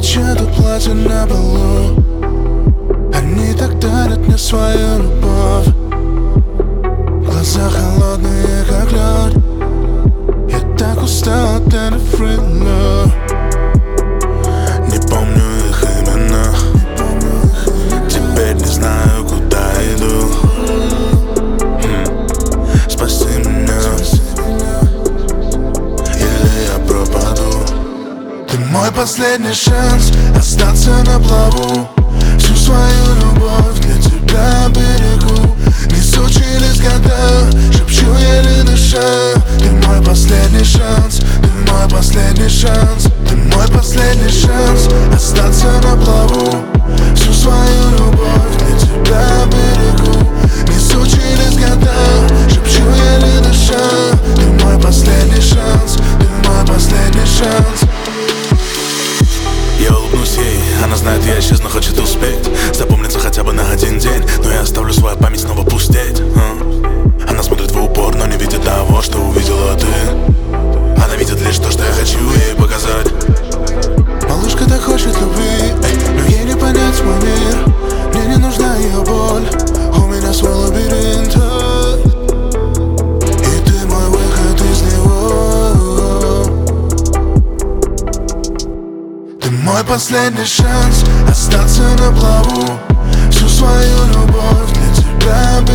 Ночью тут платье на полу, они так дарят мне свою любовь. Глаза холодные, как лед. Я так устал от этой free love. Не помню их имена, теперь не знаю, куда иду. Спаси меня, или я пропаду. Ты мой последний шанс остаться на плаву. Всю свою любовь для тебя берегу. Несу через года, шепчу еле дыша. Ты мой последний шанс, ты мой последний шанс. Ты мой последний шанс остаться на плаву. Всю свою любовь для тебя берегу. Несу через года, шепчу еле дыша. Ты мой последний шанс, ты мой последний шанс. Я улыбнусь ей, она знает, я исчезну, хочет успеть запомниться хотя бы на один день, но я оставлю свою память снова пустеть. Она смотрит в упор, но не видит того, что увидела ты. Она видит лишь то, что я хочу ей показать. Малышка так хочет любви, но ей не понять мой мир. Мне не нужна ее боль, у меня свой лабиринт. И ты мой выход из него. Ты мой последний шанс остаться на плаву. Всю свою любовь для тебя